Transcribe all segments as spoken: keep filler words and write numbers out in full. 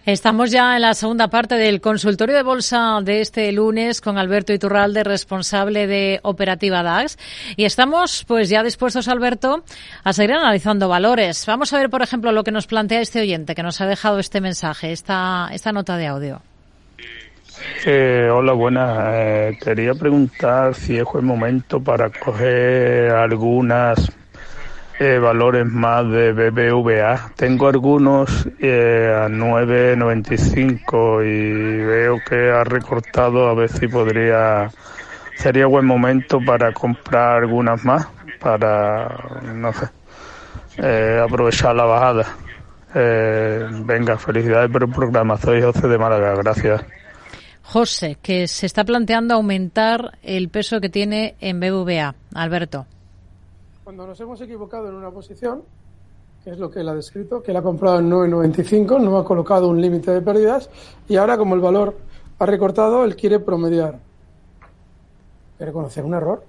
Estamos ya en la segunda parte del consultorio de bolsa de este lunes con Alberto Iturralde, responsable de Operativa DAX. Y estamos pues ya dispuestos, Alberto, a seguir analizando valores. Vamos a ver, por ejemplo, lo que nos plantea este oyente que nos ha dejado este mensaje, esta, esta nota de audio. Eh, hola, buenas. Eh, quería preguntar si es buen momento para coger algunas eh, valores más de B B V A. Tengo algunos eh, a nueve noventa y cinco y veo que ha recortado. A ver si podría, sería buen momento para comprar algunas más, para, no sé, eh, aprovechar la bajada. Eh, venga, felicidades por el programa. Soy José de Málaga, gracias. José, que se está planteando aumentar el peso que tiene en B B V A. Alberto. Cuando nos hemos equivocado en una posición, que es lo que él ha descrito, que él ha comprado en nueve noventa y cinco, no ha colocado un límite de pérdidas, y ahora, como el valor ha recortado, él quiere promediar. ¿Quiere conocer un error?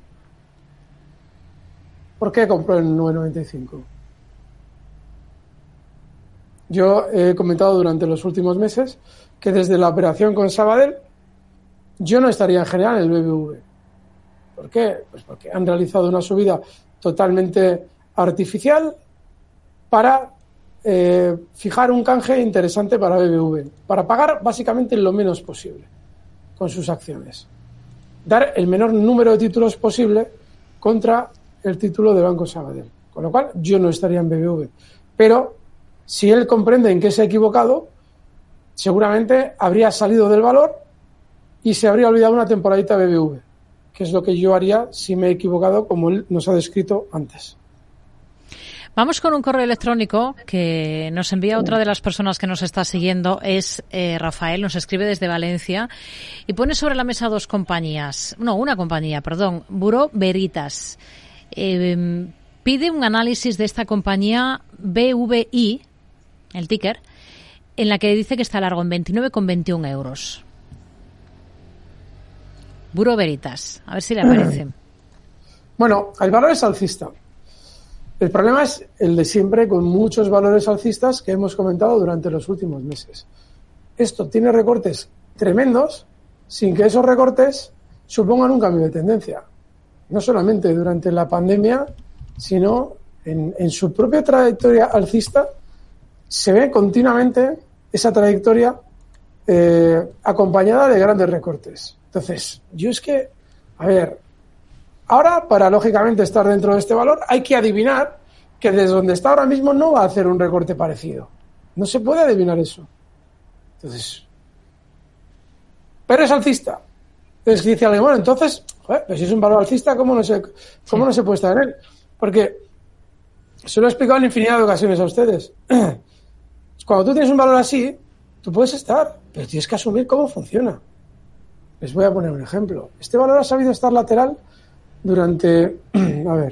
¿Por qué compró en nueve noventa y cinco? Yo he comentado durante los últimos meses que desde la operación con Sabadell yo no estaría en general en el B B V. ¿Por qué? Pues porque han realizado una subida totalmente artificial para eh, fijar un canje interesante para B B V, para pagar básicamente lo menos posible con sus acciones. Dar el menor número de títulos posible contra el título de Banco Sabadell. Con lo cual yo no estaría en B B V. Pero si él comprende en qué se ha equivocado, seguramente habría salido del valor y se habría olvidado una temporadita B B V, que es lo que yo haría si me he equivocado, como él nos ha descrito antes. Vamos con un correo electrónico que nos envía otra de las personas que nos está siguiendo, es eh, Rafael, nos escribe desde Valencia y pone sobre la mesa dos compañías, no, una compañía, perdón, Bureau Veritas. Eh, pide un análisis de esta compañía B V I, el ticker, en la que dice que está largo en veintinueve con veintiún euros. Bureau Veritas, a ver si le aparece. Bueno, el valor es alcista. El problema es el de siempre, con muchos valores alcistas que hemos comentado durante los últimos meses. Esto tiene recortes tremendos sin que esos recortes supongan un cambio de tendencia. No solamente durante la pandemia, sino en, en su propia trayectoria alcista se ve continuamente esa trayectoria eh, acompañada de grandes recortes. Entonces, yo es que, a ver, ahora para lógicamente estar dentro de este valor hay que adivinar que desde donde está ahora mismo no va a hacer un recorte parecido. No se puede adivinar eso. Entonces, pero es alcista. Entonces dice alguien, bueno, entonces, joder, pues si es un valor alcista, ¿cómo no se, cómo no se puede estar en él? Porque se lo he explicado en infinidad de ocasiones a ustedes. Cuando tú tienes un valor así, tú puedes estar, pero tienes que asumir cómo funciona. Les voy a poner un ejemplo. Este valor ha sabido estar lateral durante, a ver,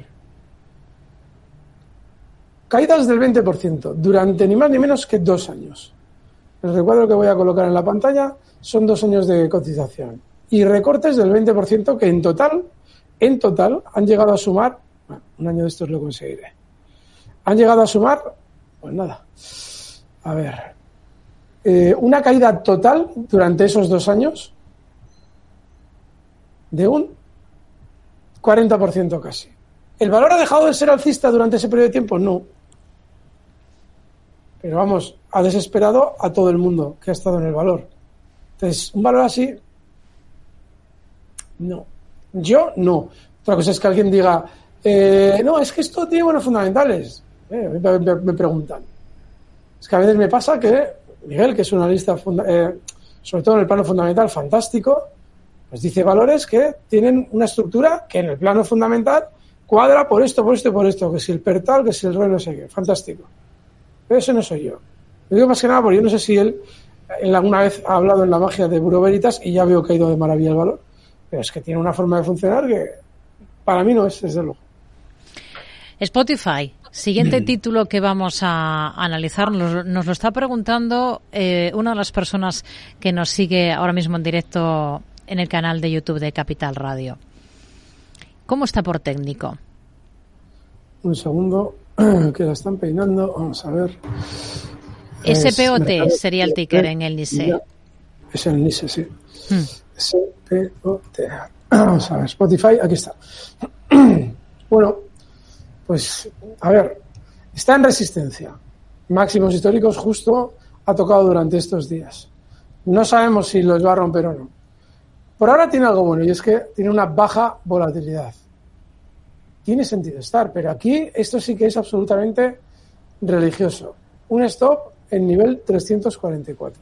caídas del veinte por ciento, durante ni más ni menos que dos años. El recuadro que voy a colocar en la pantalla son dos años de cotización. Y recortes del veinte por ciento que en total, en total, han llegado a sumar, bueno, un año de estos lo conseguiré, han llegado a sumar, pues nada, a ver, eh, una caída total durante esos dos años de un cuarenta por ciento casi. ¿El valor ha dejado de ser alcista durante ese periodo de tiempo? No. Pero vamos, ha desesperado a todo el mundo que ha estado en el valor. Entonces, un valor así, no. Yo no. Otra cosa es que alguien diga, eh, no, es que esto tiene buenos fundamentales. Eh, me, me, me preguntan. Es que a veces me pasa que Miguel, que es un analista, funda- eh, sobre todo en el plano fundamental, fantástico, pues dice valores que tienen una estructura que en el plano fundamental cuadra por esto, por esto y por esto, que si el pertal, que si el rey no sé qué, fantástico. Pero ese no soy yo. Lo digo más que nada porque yo no sé si él, él alguna vez ha hablado en la magia de Bureau Veritas y ya veo que ha ido de maravilla el valor, pero es que tiene una forma de funcionar que para mí no es, desde luego. Spotify, siguiente título que vamos a analizar, nos, nos lo está preguntando eh, una de las personas que nos sigue ahora mismo en directo en el canal de YouTube de Capital Radio. ¿Cómo está por técnico? Un segundo, que la están peinando. Vamos a ver. S P O T sería el ticker en el NYSE. Es el NYSE, sí. Hmm. S P O T. Vamos a ver, Spotify, aquí está. Bueno, pues, a ver, está en resistencia. Máximos históricos justo ha tocado durante estos días. No sabemos si los va a romper o no. Por ahora tiene algo bueno y es que tiene una baja volatilidad. Tiene sentido estar, pero aquí esto sí que es absolutamente religioso. Un stop en nivel trescientos cuarenta y cuatro.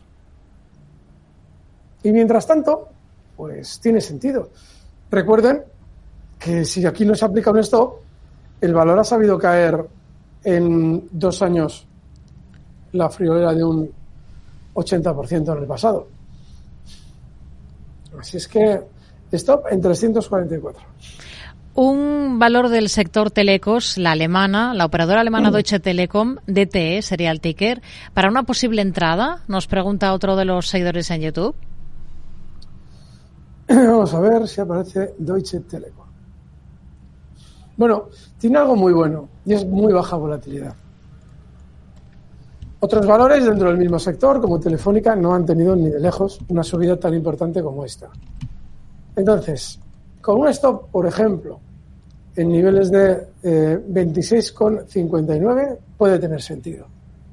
Y mientras tanto, pues tiene sentido. Recuerden que si aquí no se aplica un stop, el valor ha sabido caer en dos años la friolera de un ochenta por ciento en el pasado. Así es que stop en trescientos cuarenta y cuatro. Un valor del sector telecos, la alemana, la operadora alemana Deutsche Telekom, D T E sería el ticker, para una posible entrada, nos pregunta otro de los seguidores en YouTube. Vamos a ver si aparece Deutsche Telekom. Bueno, tiene algo muy bueno y es muy baja volatilidad. Otros valores dentro del mismo sector, como Telefónica, no han tenido ni de lejos una subida tan importante como esta. Entonces, con un stop, por ejemplo, en niveles de eh, veintiséis coma cincuenta y nueve puede tener sentido.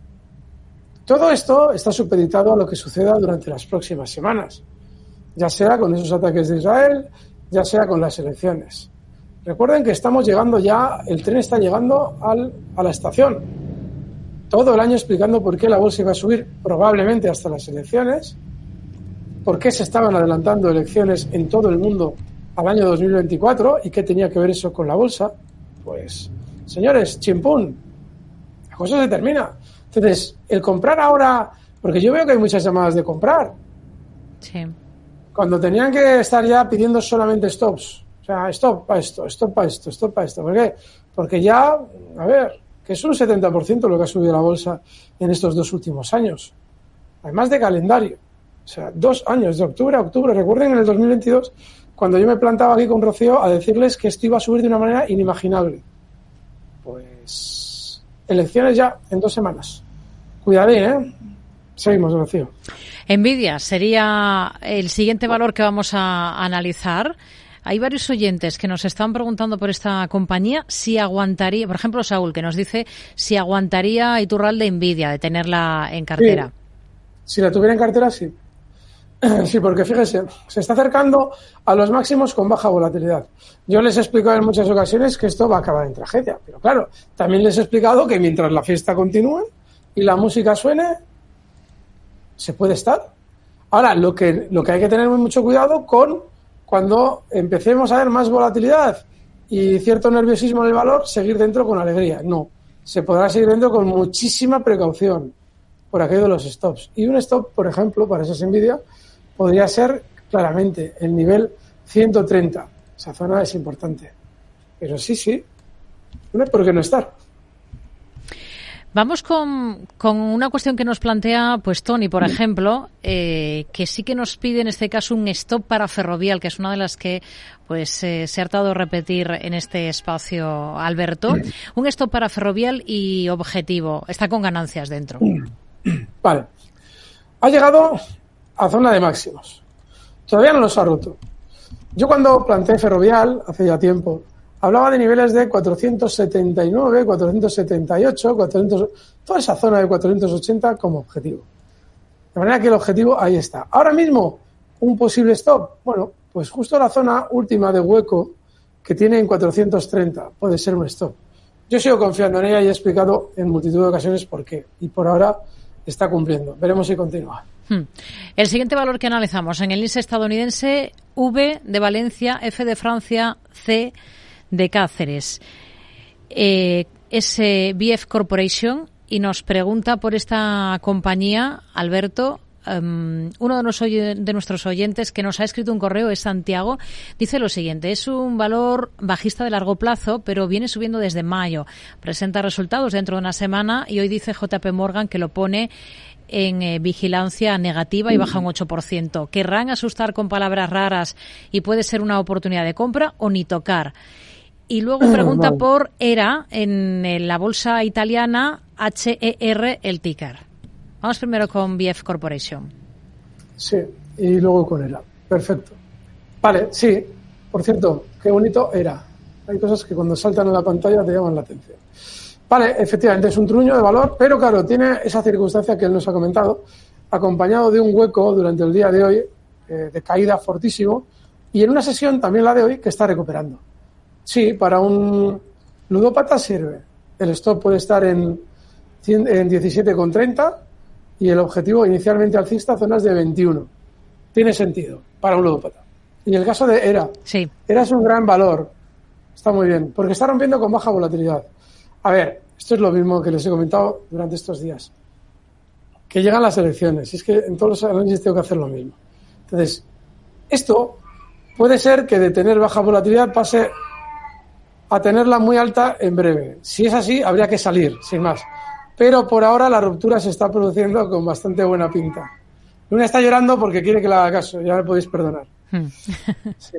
Todo esto está supeditado a lo que suceda durante las próximas semanas, ya sea con esos ataques de Israel, ya sea con las elecciones. Recuerden que estamos llegando ya, el tren está llegando al, a la estación. Todo el año explicando por qué la bolsa iba a subir probablemente hasta las elecciones, por qué se estaban adelantando elecciones en todo el mundo al año dos mil veinticuatro y qué tenía que ver eso con la bolsa. Pues, señores, chimpún, la cosa se termina. Entonces, el comprar ahora, porque yo veo que hay muchas llamadas de comprar. Sí. Cuando tenían que estar ya pidiendo solamente stops. O sea, stop para esto, stop para esto, stop para esto. ¿Por qué? Porque ya, a ver, que es un setenta por ciento lo que ha subido la bolsa en estos dos últimos años. Además de calendario. O sea, dos años, de octubre a octubre. Recuerden en el dos mil veintidós, cuando yo me plantaba aquí con Rocío a decirles que esto iba a subir de una manera inimaginable. Pues, elecciones ya en dos semanas. Cuidadín, ¿eh? Seguimos, Rocío. Nvidia sería el siguiente valor que vamos a analizar. Hay varios oyentes que nos están preguntando por esta compañía si aguantaría, por ejemplo Saúl, que nos dice si aguantaría Iturralde Nvidia de tenerla en cartera. Sí. Si la tuviera en cartera, sí. Sí, porque fíjese, se está acercando a los máximos con baja volatilidad. Yo les he explicado en muchas ocasiones que esto va a acabar en tragedia, pero claro, también les he explicado que mientras la fiesta continúe y la música suene, se puede estar. Ahora, lo que, lo que hay que tener mucho cuidado con cuando empecemos a ver más volatilidad y cierto nerviosismo en el valor, seguir dentro con alegría. No, se podrá seguir dentro con muchísima precaución por aquello de los stops. Y un stop, por ejemplo, para esas Nvidia, podría ser claramente el nivel ciento treinta. Esa zona es importante. Pero sí, sí, no hay por qué no estar. Vamos con, con una cuestión que nos plantea, pues Tony, por ejemplo, eh, que sí que nos pide en este caso un stop para Ferrovial, que es una de las que pues eh, se ha hartado de repetir en este espacio, Alberto. Un stop para Ferrovial y objetivo. Está con ganancias dentro. Vale. Ha llegado a zona de máximos. Todavía no los ha roto. Yo cuando planteé Ferrovial, hace ya tiempo, hablaba de niveles de cuatrocientos setenta y nueve, cuatrocientos setenta y ocho, cuatrocientos, toda esa zona de cuatrocientos ochenta como objetivo. De manera que el objetivo ahí está. Ahora mismo, un posible stop. Bueno, pues justo la zona última de hueco que tiene en cuatrocientos treinta puede ser un stop. Yo sigo confiando en ella y he explicado en multitud de ocasiones por qué. Y por ahora está cumpliendo. Veremos si continúa. Hmm. El siguiente valor que analizamos en el índice estadounidense, V de Valencia, F de Francia, C de Cáceres. Eh, es eh, B F Corporation y nos pregunta por esta compañía, Alberto, um, uno de, los oy- de nuestros oyentes que nos ha escrito un correo es Santiago, dice lo siguiente: es un valor bajista de largo plazo, pero viene subiendo desde mayo. Presenta resultados dentro de una semana y hoy dice J P Morgan que lo pone en eh, vigilancia negativa y baja un ocho por ciento. ¿Querrán asustar con palabras raras y puede ser una oportunidad de compra o ni tocar? Y luego pregunta por E R A en, en la bolsa italiana, H E R el ticker. Vamos primero con B F Corporation. Sí, y luego con ERA. Perfecto. Vale, sí. Por cierto, qué bonito ERA. Hay cosas que cuando saltan a la pantalla te llaman la atención. Vale, efectivamente, es un truño de valor, pero claro, tiene esa circunstancia que él nos ha comentado, acompañado de un hueco durante el día de hoy, eh, de caída fortísimo, y en una sesión, también la de hoy, que está recuperando. Sí, para un ludópata sirve. El stop puede estar en, en diecisiete coma treinta y el objetivo inicialmente alcista, zonas de veintiuno. Tiene sentido para un ludópata. Y el caso de ERA. Sí. ERA es un gran valor. Está muy bien, porque está rompiendo con baja volatilidad. A ver, esto es lo mismo que les he comentado durante estos días. Que llegan las elecciones. Y es que en todos los análisis tengo que hacer lo mismo. Entonces, esto puede ser que de tener baja volatilidad pase a tenerla muy alta en breve. Si es así, habría que salir, sin más. Pero por ahora la ruptura se está produciendo con bastante buena pinta. Luna está llorando porque quiere que le haga caso. Ya me podéis perdonar. Hmm. Sí.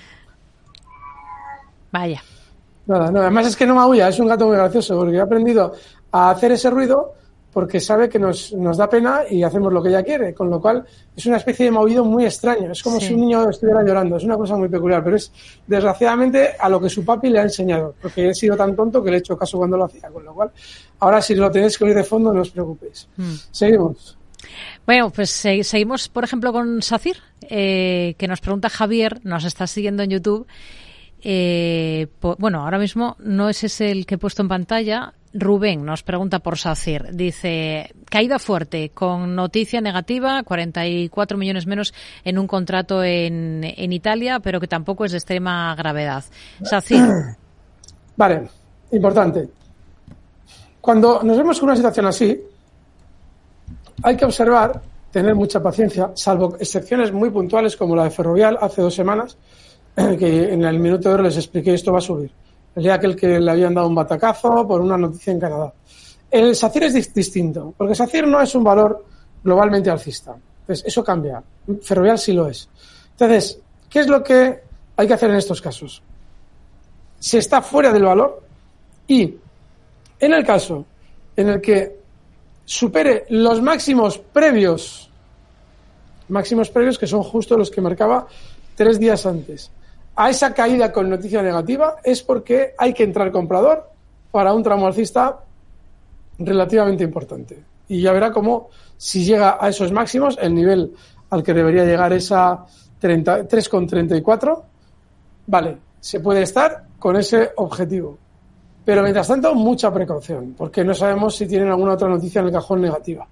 Vaya. Nada, no, además es que no maulla, es un gato muy gracioso porque ha aprendido a hacer ese ruido porque sabe que nos, nos da pena y hacemos lo que ella quiere, con lo cual es una especie de maullido muy extraño, es como sí. si un niño estuviera llorando, es una cosa muy peculiar, pero es desgraciadamente a lo que su papi le ha enseñado, porque he sido tan tonto que le he hecho caso cuando lo hacía, con lo cual ahora si lo tenéis que oír de fondo no os preocupéis. Mm. Seguimos. Bueno, pues eh, seguimos por ejemplo con SACIR, eh, que nos pregunta Javier, nos está siguiendo en YouTube. Eh, po, bueno, ahora mismo no es ese el que he puesto en pantalla. Rubén nos pregunta por SACIR. Dice, caída fuerte, con noticia negativa, cuarenta y cuatro millones menos en un contrato en, en Italia, pero que tampoco es de extrema gravedad. SACIR. Vale, importante. Cuando nos vemos con una situación así, hay que observar, tener mucha paciencia, salvo excepciones muy puntuales como la de Ferrovial hace dos semanas, que en el minuto de oro les expliqué esto va a subir. El día aquel que le habían dado un batacazo por una noticia en Canadá. El SACIR es distinto, porque SACIR no es un valor globalmente alcista. Entonces, eso cambia. Ferrovial sí lo es. Entonces, ¿qué es lo que hay que hacer en estos casos? Se está fuera del valor y en el caso en el que supere los máximos previos, máximos previos que son justo los que marcaba tres días antes, a esa caída con noticia negativa, es porque hay que entrar comprador para un tramo alcista relativamente importante. Y ya verá cómo, si llega a esos máximos, el nivel al que debería llegar es a tres coma treinta y cuatro, vale, se puede estar con ese objetivo. Pero mientras tanto, mucha precaución, porque no sabemos si tienen alguna otra noticia en el cajón negativa.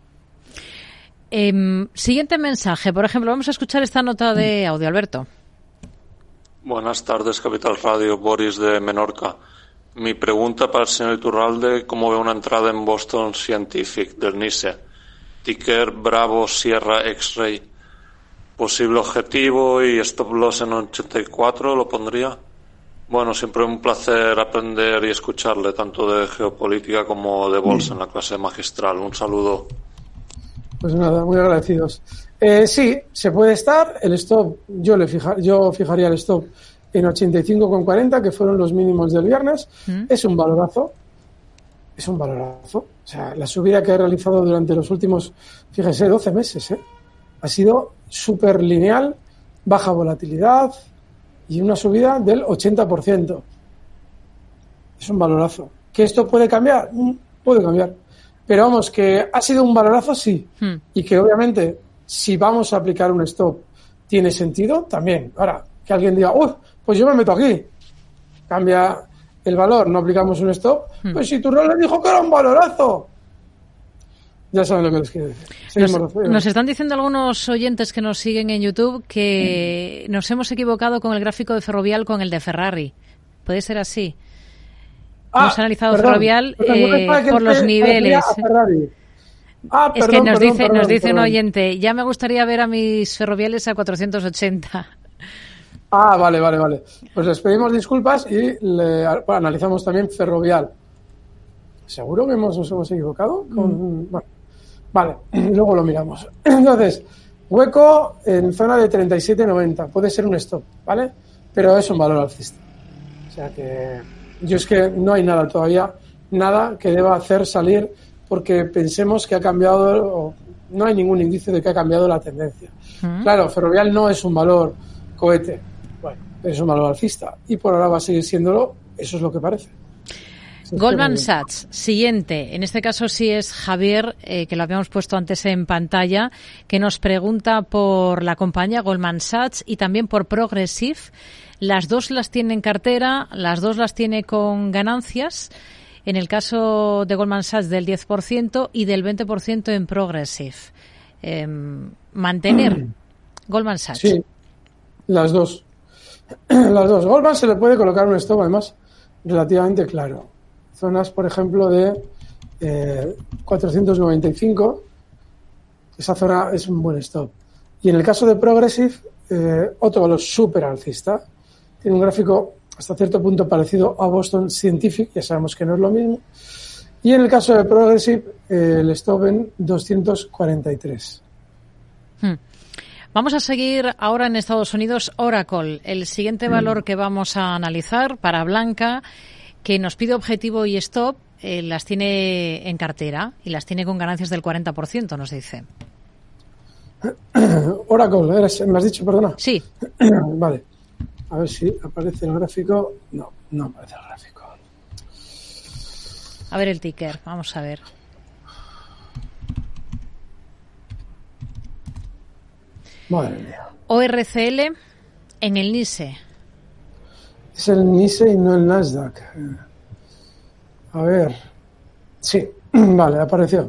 Eh, siguiente mensaje, por ejemplo, vamos a escuchar esta nota de audio, Alberto. Buenas tardes, Capital Radio, Boris de Menorca. Mi pregunta para el señor Iturralde, ¿cómo ve una entrada en Boston Scientific del NICE? Ticker Bravo Sierra X-Ray. Posible objetivo y stop loss en ochenta y cuatro, ¿lo pondría? Bueno, siempre un placer aprender y escucharle, tanto de geopolítica como de bolsa en la clase magistral. Un saludo. Pues nada, muy agradecidos. Eh, sí, se puede estar. El stop, yo le fija, yo fijaría el stop en ochenta y cinco coma cuarenta, que fueron los mínimos del viernes. ¿Mm? Es un valorazo. Es un valorazo. O sea, la subida que ha realizado durante los últimos, fíjese, doce meses, ¿eh? Ha sido súper lineal, baja volatilidad y una subida del ochenta por ciento. Es un valorazo. ¿Que esto puede cambiar? Puede cambiar. Pero vamos, que ha sido un valorazo, sí. Hmm. Y que obviamente, si vamos a aplicar un stop, tiene sentido también. Ahora, que alguien diga, uy, pues yo me meto aquí. Cambia el valor, no aplicamos un stop. Hmm. Pues si tu rol le dijo que era un valorazo. Ya saben lo que les quiero decir. Nos, nos están diciendo algunos oyentes que nos siguen en YouTube que hmm. nos hemos equivocado con el gráfico de Ferrovial con el de Ferrari. ¿Puede ser así? Ah, hemos analizado perdón, Ferrovial perdón, eh, no por los niveles. Ah, es perdón, que nos perdón, dice, perdón, nos dice perdón. un oyente, ya me gustaría ver a mis ferroviales a cuatrocientos ochenta. Ah, vale, vale, vale. Pues les pedimos disculpas y le, bueno, analizamos también Ferrovial. ¿Seguro que hemos, nos hemos equivocado? Con, mm. Bueno, vale, luego lo miramos. Entonces, hueco en zona de treinta y siete noventa. Puede ser un stop, ¿vale? Pero es un valor alcista. O sea que yo es que no hay nada todavía, nada que deba hacer salir porque pensemos que ha cambiado, o no hay ningún indicio de que ha cambiado la tendencia. Uh-huh. Claro, Ferrovial no es un valor cohete, bueno, es un valor alcista y por ahora va a seguir siéndolo, eso es lo que parece. Goldman Sachs, siguiente, en este caso sí es Javier, eh, que lo habíamos puesto antes en pantalla, que nos pregunta por la compañía Goldman Sachs y también por Progressive. Las dos las tiene en cartera, las dos las tiene con ganancias, en el caso de Goldman Sachs del diez por ciento y del veinte por ciento en Progressive. Eh, mantener Goldman Sachs. Sí, las dos. Las dos. Goldman se le puede colocar un stop, además, relativamente claro. Zonas, por ejemplo, de eh, cuatrocientos noventa y cinco, esa zona es un buen stop. Y en el caso de Progressive, eh, otro valor súper alcista, tiene un gráfico hasta cierto punto parecido a Boston Scientific, ya sabemos que no es lo mismo, y en el caso de Progressive, eh, el stop en doscientos cuarenta y tres. Hmm. Vamos a seguir ahora en Estados Unidos, Oracle, el siguiente hmm. valor que vamos a analizar para Blanca, que nos pide objetivo y stop, eh, las tiene en cartera y las tiene con ganancias del cuarenta por ciento, nos dice. Oracle, ¿eres, ¿me has dicho, perdona? Sí. Vale. A ver si aparece el gráfico. No, no aparece el gráfico. A ver el ticker, vamos a ver. Madre mía. O R C L en el NYSE. Es el NYSE y no el Nasdaq. A ver. Sí, vale, apareció.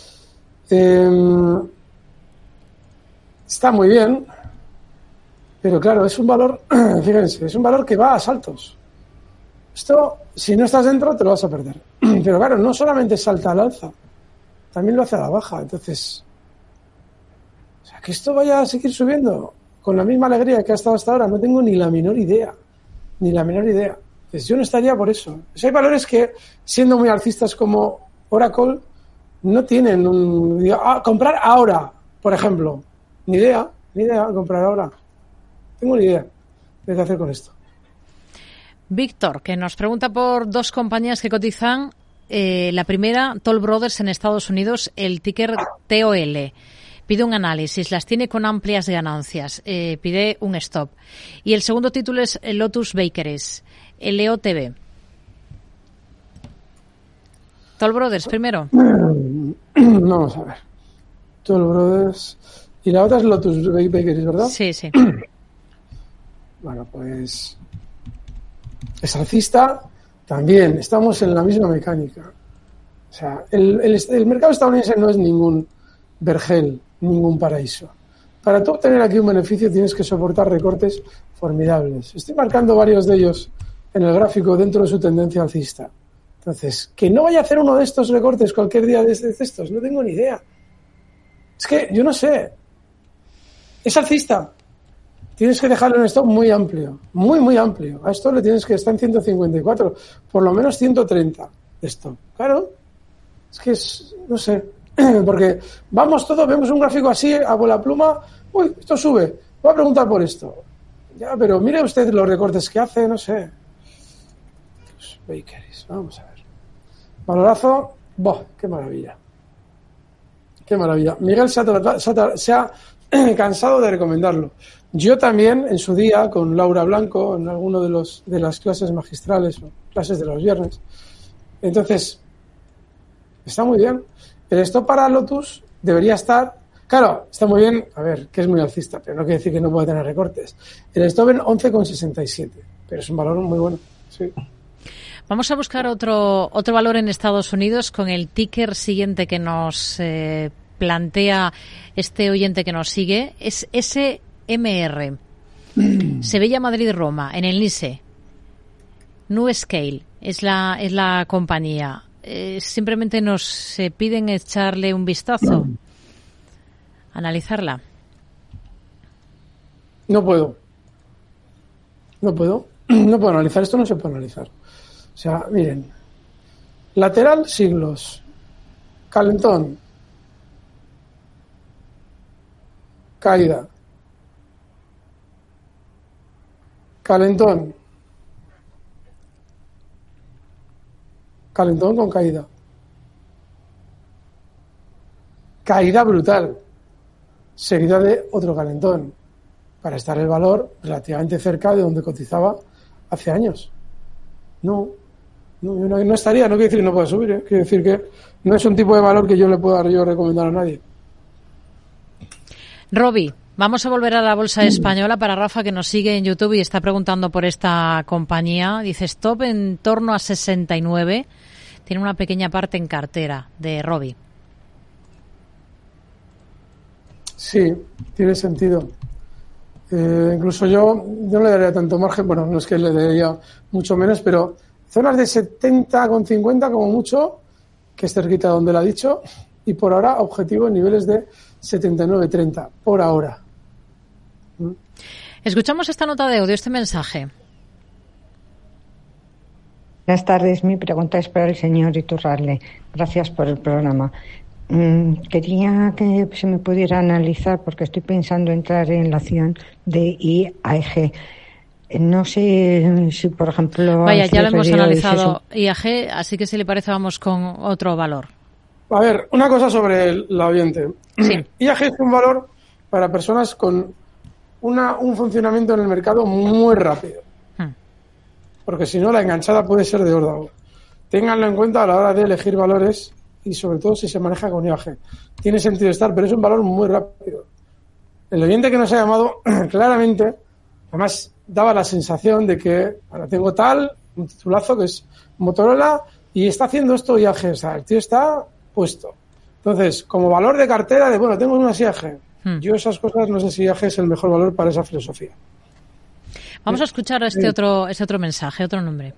Eh, está muy bien, pero claro, es un valor, fíjense, es un valor que va a saltos. Esto, si no estás dentro, te lo vas a perder. Pero claro, no solamente salta al alza, también lo hace a la baja. Entonces, o sea, que esto vaya a seguir subiendo con la misma alegría que ha estado hasta ahora, no tengo ni la menor idea. Ni la menor idea. Pues yo no estaría por eso. Pues hay valores que, siendo muy alcistas como Oracle, no tienen un... Ah, comprar ahora, por ejemplo. Ni idea, ni idea, comprar ahora. Tengo ni idea de qué hacer con esto. Víctor, que nos pregunta por dos compañías que cotizan. Eh, la primera, Toll Brothers en Estados Unidos, el ticker T O L. Pide un análisis, las tiene con amplias ganancias, eh, pide un stop. Y el segundo título es Lotus Bakeries, L O T B. Toll Brothers, primero. Vamos a ver. Toll Brothers. Y la otra es Lotus Bakeries, ¿verdad? Sí, sí. Bueno, pues... es alcista. También estamos en la misma mecánica. O sea, el, el, el mercado estadounidense no es ningún vergel, ningún paraíso. Para tú obtener aquí un beneficio tienes que soportar recortes formidables. Estoy marcando varios de ellos en el gráfico dentro de su tendencia alcista. Entonces, que no vaya a hacer uno de estos recortes cualquier día de estos, no tengo ni idea. Es que, yo no sé. Es alcista. Tienes que dejarle un stop muy amplio, muy, muy amplio. A esto le tienes que estar en ciento cincuenta y cuatro, por lo menos ciento treinta de stop. Claro. Es que es, no sé. Porque vamos todos, vemos un gráfico así, a bola pluma, uy, esto sube, voy a preguntar por esto. Ya, pero mire usted los recortes que hace, no sé. Los bakeries, vamos a ver. Valorazo, ¡boh! ¡Qué maravilla! ¡Qué maravilla! Miguel se ha, se ha, se ha cansado de recomendarlo. Yo también, en su día, con Laura Blanco, en alguno de los de las clases magistrales o clases de los viernes. Entonces, está muy bien. El stop para Lotus debería estar... Claro, está muy bien, a ver, que es muy alcista, pero no quiere decir que no pueda tener recortes. El stop en once coma sesenta y siete, pero es un valor muy bueno, sí. Vamos a buscar otro otro valor en Estados Unidos con el ticker siguiente que nos eh, plantea este oyente que nos sigue. Es S M R. Sevilla, Madrid, Roma, en el NYSE. New Scale es la, es la compañía. Eh, simplemente nos eh, piden echarle un vistazo, analizarla. No puedo. No puedo. No puedo analizar. Esto no se puede analizar. O sea, miren. Lateral, siglos. Calentón. Caída. Calentón. Calentón con caída. caída brutal, seguida de otro calentón, para estar el valor relativamente cerca de donde cotizaba hace años. No, no, no, no estaría, no quiere decir que no pueda subir, ¿eh? Quiere decir que no es un tipo de valor que yo le pueda yo recomendar a nadie. Robi, vamos a volver a la bolsa española para Rafa, que nos sigue en YouTube y está preguntando por esta compañía. Dice stop en torno a sesenta y nueve. Tiene una pequeña parte en cartera de Robi. Sí, tiene sentido. Eh, incluso yo, yo no le daría tanto margen, bueno, no es que le daría mucho menos, pero zonas de setenta con cincuenta como mucho, que es cerquita donde lo ha dicho, y por ahora objetivo en niveles de setenta y nueve treinta, por ahora. ¿Mm? Escuchamos esta nota de audio, este mensaje. Buenas tardes, mi pregunta es para el señor Iturralde. Gracias por el programa. Mm, quería que se me pudiera analizar, porque estoy pensando entrar en la acción de I A G. No sé si, por ejemplo... Vaya, ya lo hemos analizado I A G, así que si le parece vamos con otro valor. A ver, una cosa sobre el, la oyente. Sí. I A G es un valor para personas con una, un funcionamiento en el mercado muy rápido. Hmm. Porque si no, la enganchada puede ser de órdago. Ténganlo en cuenta a la hora de elegir valores y sobre todo si se maneja con I A G. Tiene sentido estar, pero es un valor muy rápido. El oyente que nos ha llamado claramente, además daba la sensación de que ahora tengo tal, un titulazo que es Motorola y está haciendo esto I A G. O sea, el tío está puesto. Entonces, como valor de cartera de, bueno, tengo unas I A G. Hmm. Yo esas cosas no sé si I A G es el mejor valor para esa filosofía. Vamos a escuchar este sí. otro, este otro mensaje, otro nombre.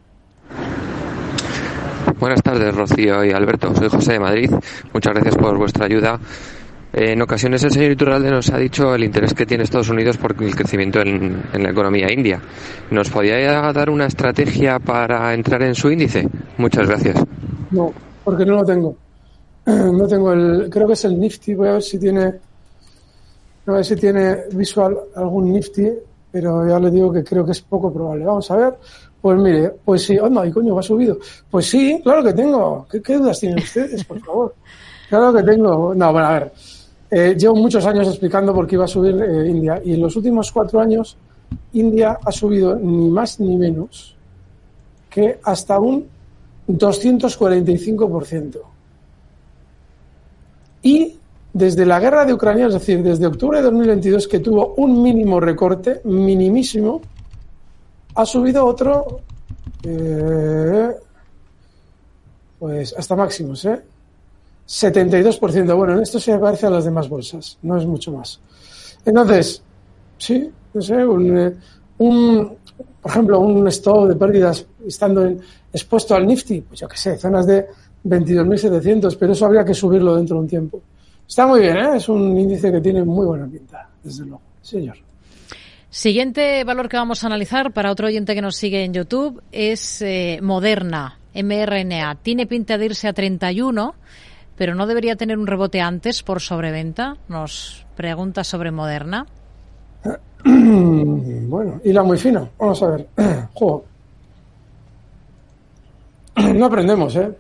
Buenas tardes, Rocío y Alberto. Soy José de Madrid. Muchas gracias por vuestra ayuda. En ocasiones el señor Iturralde nos ha dicho el interés que tiene Estados Unidos por el crecimiento en, en la economía india. ¿Nos podría dar una estrategia para entrar en su índice? Muchas gracias. No, porque no lo tengo. No tengo el... Creo que es el Nifty. Voy a ver si tiene... A ver si tiene visual algún Nifty, pero ya le digo que creo que es poco probable. Vamos a ver... Pues mire, pues sí, anda, oh, y coño, ha subido. Pues sí, claro que tengo. ¿Qué, qué dudas tienen ustedes, por favor? Claro que tengo. No, bueno, a ver. Eh, llevo muchos años explicando por qué iba a subir eh, India. Y en los últimos cuatro años, India ha subido ni más ni menos que hasta un doscientos cuarenta y cinco por ciento. Y desde la guerra de Ucrania, es decir, desde octubre de dos mil veintidós, que tuvo un mínimo recorte, minimísimo, ha subido otro, eh, pues hasta máximos, ¿eh? setenta y dos por ciento. Bueno, en esto se parece a las demás bolsas, no es mucho más. Entonces, sí, no sé, un, un por ejemplo, un stop de pérdidas estando en, expuesto al Nifty, pues yo qué sé, zonas de veintidós mil setecientos, pero eso habría que subirlo dentro de un tiempo. Está muy bien, ¿eh? Es un índice que tiene muy buena pinta, desde luego, señor. Siguiente valor que vamos a analizar para otro oyente que nos sigue en YouTube es eh, Moderna, M R N A. Tiene pinta de irse a treinta y uno, pero ¿no debería tener un rebote antes por sobreventa? Nos pregunta sobre Moderna. Bueno, hila muy fino. Vamos a ver. Juego. No aprendemos, ¿eh?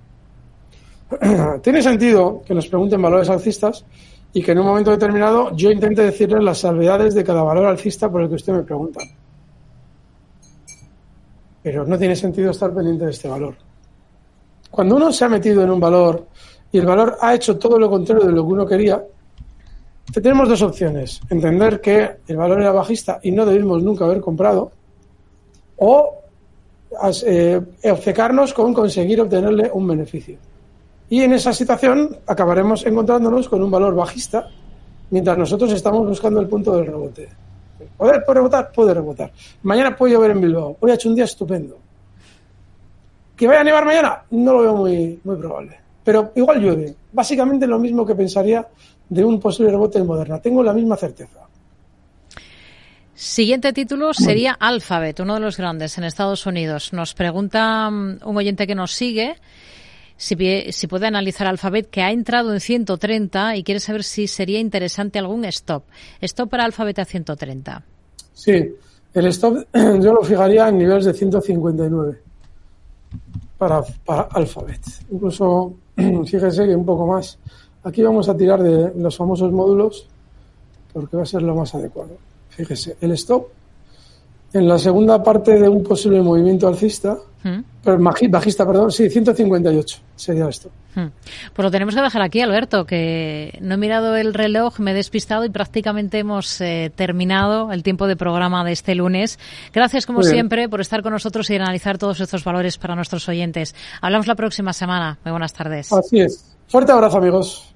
Tiene sentido que nos pregunten valores alcistas y que en un momento determinado yo intente decirles las salvedades de cada valor alcista por el que usted me pregunta. Pero no tiene sentido estar pendiente de este valor. Cuando uno se ha metido en un valor y el valor ha hecho todo lo contrario de lo que uno quería, tenemos dos opciones. Entender que el valor era bajista y no debimos nunca haber comprado, o eh, obcecarnos con conseguir obtenerle un beneficio. Y en esa situación acabaremos encontrándonos con un valor bajista mientras nosotros estamos buscando el punto del rebote. ¿Puede rebotar? Puede rebotar. Mañana puede llover en Bilbao. Hoy ha hecho un día estupendo. ¿Que vaya a nevar mañana? No lo veo muy, muy probable. Pero igual llueve. Básicamente lo mismo que pensaría de un posible rebote en Moderna. Tengo la misma certeza. Siguiente título sería Alphabet, uno de los grandes en Estados Unidos. Nos pregunta un oyente que nos sigue Si, si puede analizar Alphabet, que ha entrado en ciento treinta y quiere saber si sería interesante algún stop. Stop para Alphabet a ciento treinta. Sí, el stop yo lo fijaría en niveles de ciento cincuenta y nueve para, para Alphabet. Incluso, fíjese que un poco más Aquí vamos a tirar de los famosos módulos porque va a ser lo más adecuado. Fíjese, el stop en la segunda parte de un posible movimiento alcista, ¿Mm? pero bajista, perdón, sí, ciento cincuenta y ocho sería esto. ¿Mm? Pues lo tenemos que dejar aquí, Alberto, que no he mirado el reloj, me he despistado y prácticamente hemos eh, terminado el tiempo de programa de este lunes. Gracias, como siempre, por estar con nosotros y analizar todos estos valores para nuestros oyentes. Hablamos la próxima semana. Muy buenas tardes. Así es. Fuerte abrazo, amigos.